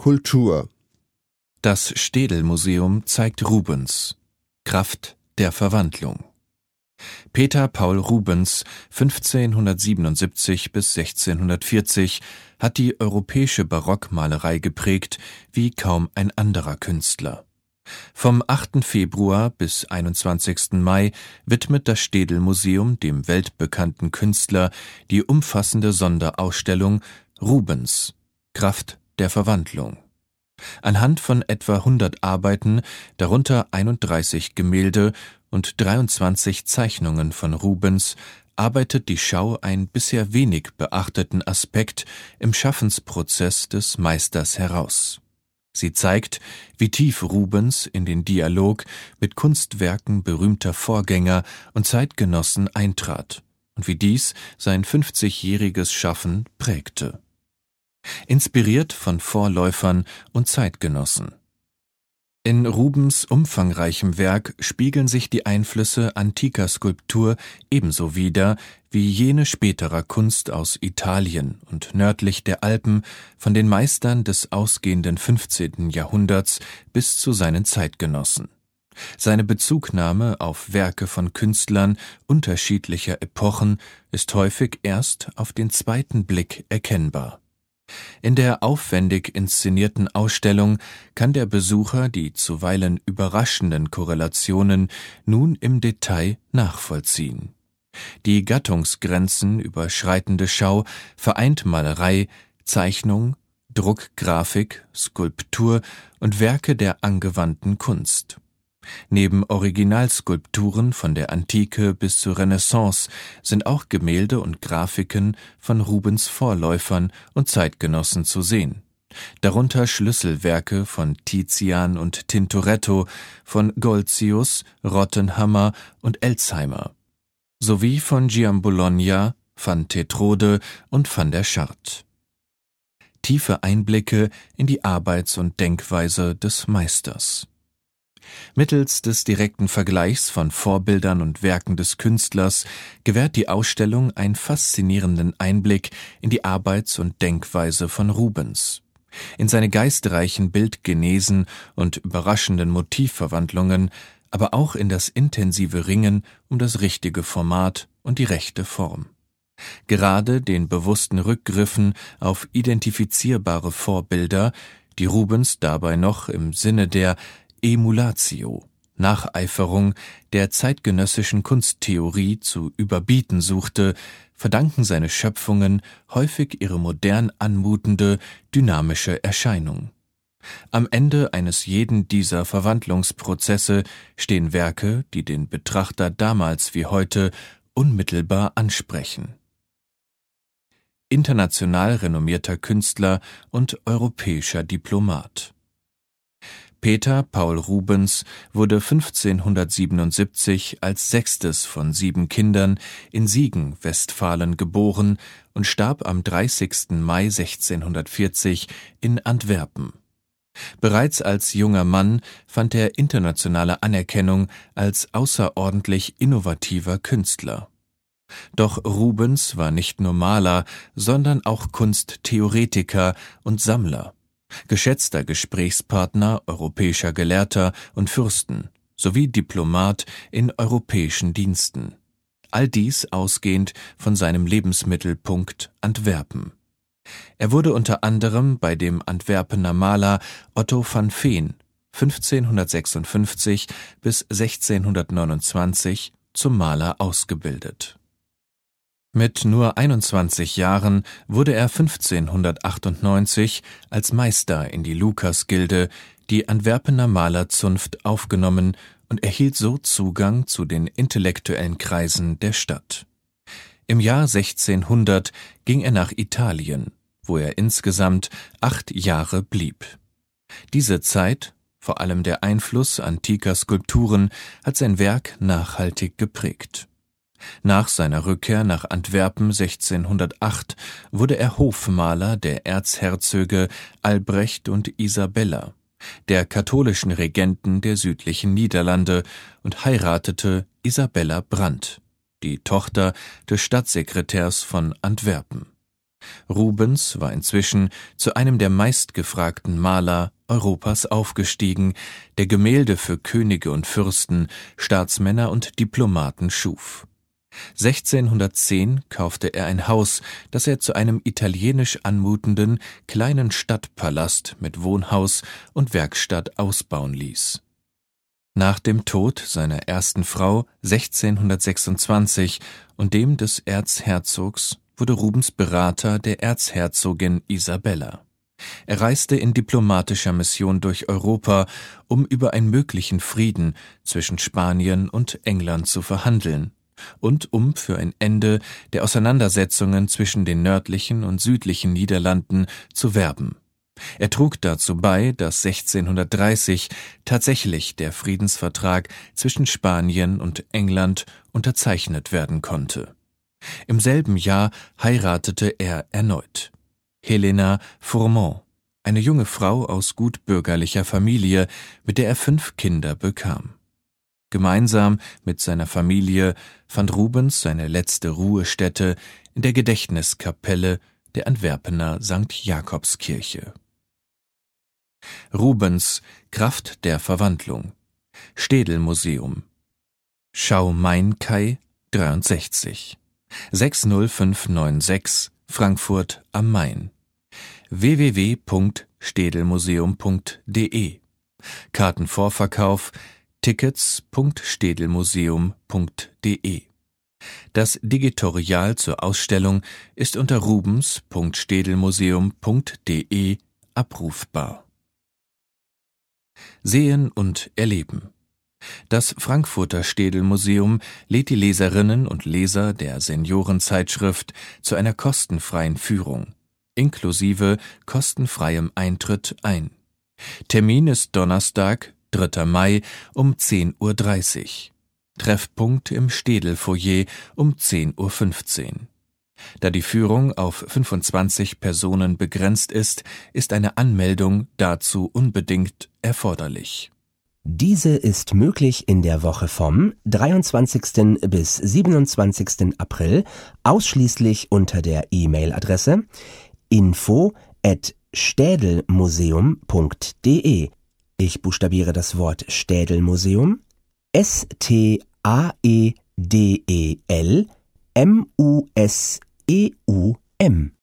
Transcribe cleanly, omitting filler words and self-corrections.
Kultur. Das Städel-Museum zeigt Rubens, Kraft der Verwandlung. Peter Paul Rubens, 1577 bis 1640, hat die europäische Barockmalerei geprägt wie kaum ein anderer Künstler. Vom 8. Februar bis 21. Mai widmet das Städel-Museum dem weltbekannten Künstler die umfassende Sonderausstellung Rubens, Kraft der Verwandlung. Anhand von etwa 100 Arbeiten, darunter 31 Gemälde und 23 Zeichnungen von Rubens, arbeitet die Schau einen bisher wenig beachteten Aspekt im Schaffensprozess des Meisters heraus. Sie zeigt, wie tief Rubens in den Dialog mit Kunstwerken berühmter Vorgänger und Zeitgenossen eintrat und wie dies sein 50-jähriges Schaffen prägte. Inspiriert von Vorläufern und Zeitgenossen. In Rubens umfangreichem Werk spiegeln sich die Einflüsse antiker Skulptur ebenso wider wie jene späterer Kunst aus Italien und nördlich der Alpen von den Meistern des ausgehenden 15. Jahrhunderts bis zu seinen Zeitgenossen. Seine Bezugnahme auf Werke von Künstlern unterschiedlicher Epochen ist häufig erst auf den zweiten Blick erkennbar. In der aufwendig inszenierten Ausstellung kann der Besucher die zuweilen überraschenden Korrelationen nun im Detail nachvollziehen. Die Gattungsgrenzen überschreitende Schau vereint Malerei, Zeichnung, Druck, Grafik, Skulptur und Werke der angewandten Kunst. Neben Originalskulpturen von der Antike bis zur Renaissance sind auch Gemälde und Grafiken von Rubens Vorläufern und Zeitgenossen zu sehen. Darunter Schlüsselwerke von Tizian und Tintoretto, von Goltzius, Rottenhammer und Elsheimer, sowie von Giambologna, van Tetrode und van der Schart. Tiefe Einblicke in die Arbeits- und Denkweise des Meisters. Mittels des direkten Vergleichs von Vorbildern und Werken des Künstlers gewährt die Ausstellung einen faszinierenden Einblick in die Arbeits- und Denkweise von Rubens. In seine geistreichen Bildgenesen und überraschenden Motivverwandlungen, aber auch in das intensive Ringen um das richtige Format und die rechte Form. Gerade den bewussten Rückgriffen auf identifizierbare Vorbilder, die Rubens dabei noch im Sinne der Emulatio, Nacheiferung der zeitgenössischen Kunsttheorie zu überbieten suchte, verdanken seine Schöpfungen häufig ihre modern anmutende, dynamische Erscheinung. Am Ende eines jeden dieser Verwandlungsprozesse stehen Werke, die den Betrachter damals wie heute unmittelbar ansprechen. International renommierter Künstler und europäischer Diplomat. Peter Paul Rubens wurde 1577 als 6. von 7 Kindern in Siegen, Westfalen, geboren und starb am 30. Mai 1640 in Antwerpen. Bereits als junger Mann fand er internationale Anerkennung als außerordentlich innovativer Künstler. Doch Rubens war nicht nur Maler, sondern auch Kunsttheoretiker und Sammler. Geschätzter Gesprächspartner europäischer Gelehrter und Fürsten sowie Diplomat in europäischen Diensten. All dies ausgehend von seinem Lebensmittelpunkt Antwerpen. Er wurde unter anderem bei dem Antwerpener Maler Otto van Veen 1556 bis 1629 zum Maler ausgebildet. Mit nur 21 Jahren wurde er 1598 als Meister in die Lukasgilde, die Antwerpener Malerzunft, aufgenommen und erhielt so Zugang zu den intellektuellen Kreisen der Stadt. Im Jahr 1600 ging er nach Italien, wo er insgesamt 8 Jahre blieb. Diese Zeit, vor allem der Einfluss antiker Skulpturen, hat sein Werk nachhaltig geprägt. Nach seiner Rückkehr nach Antwerpen 1608 wurde er Hofmaler der Erzherzöge Albrecht und Isabella, der katholischen Regenten der südlichen Niederlande, und heiratete Isabella Brandt, die Tochter des Stadtsekretärs von Antwerpen. Rubens war inzwischen zu einem der meistgefragten Maler Europas aufgestiegen, der Gemälde für Könige und Fürsten, Staatsmänner und Diplomaten schuf. 1610 kaufte er ein Haus, das er zu einem italienisch anmutenden kleinen Stadtpalast mit Wohnhaus und Werkstatt ausbauen ließ. Nach dem Tod seiner ersten Frau 1626 und dem des Erzherzogs wurde Rubens Berater der Erzherzogin Isabella. Er reiste in diplomatischer Mission durch Europa, um über einen möglichen Frieden zwischen Spanien und England zu verhandeln und um für ein Ende der Auseinandersetzungen zwischen den nördlichen und südlichen Niederlanden zu werben. Er trug dazu bei, dass 1630 tatsächlich der Friedensvertrag zwischen Spanien und England unterzeichnet werden konnte. Im selben Jahr heiratete er erneut Helena Fourmont, eine junge Frau aus gutbürgerlicher Familie, mit der er 5 Kinder bekam. Gemeinsam mit seiner Familie fand Rubens seine letzte Ruhestätte in der Gedächtniskapelle der Antwerpener St. Jakobskirche. Rubens, Kraft der Verwandlung. Städel-Museum. Schau-Main-Kai 63 60596 Frankfurt am Main. www.städelmuseum.de. Kartenvorverkauf tickets.städelmuseum.de. Das Digitorial zur Ausstellung ist unter rubens.städelmuseum.de abrufbar. Sehen und erleben. Das Frankfurter Städel-Museum lädt die Leserinnen und Leser der Seniorenzeitschrift zu einer kostenfreien Führung, inklusive kostenfreiem Eintritt ein. Termin ist Donnerstag, 3. Mai um 10:30 Uhr. Treffpunkt im Städel-Foyer um 10:15 Uhr. Da die Führung auf 25 Personen begrenzt ist eine Anmeldung dazu unbedingt erforderlich. Diese ist möglich in der Woche vom 23. bis 27. April ausschließlich unter der E-Mail-Adresse info@städelmuseum.de. Ich buchstabiere das Wort Städelmuseum STAEDELMUSEUM.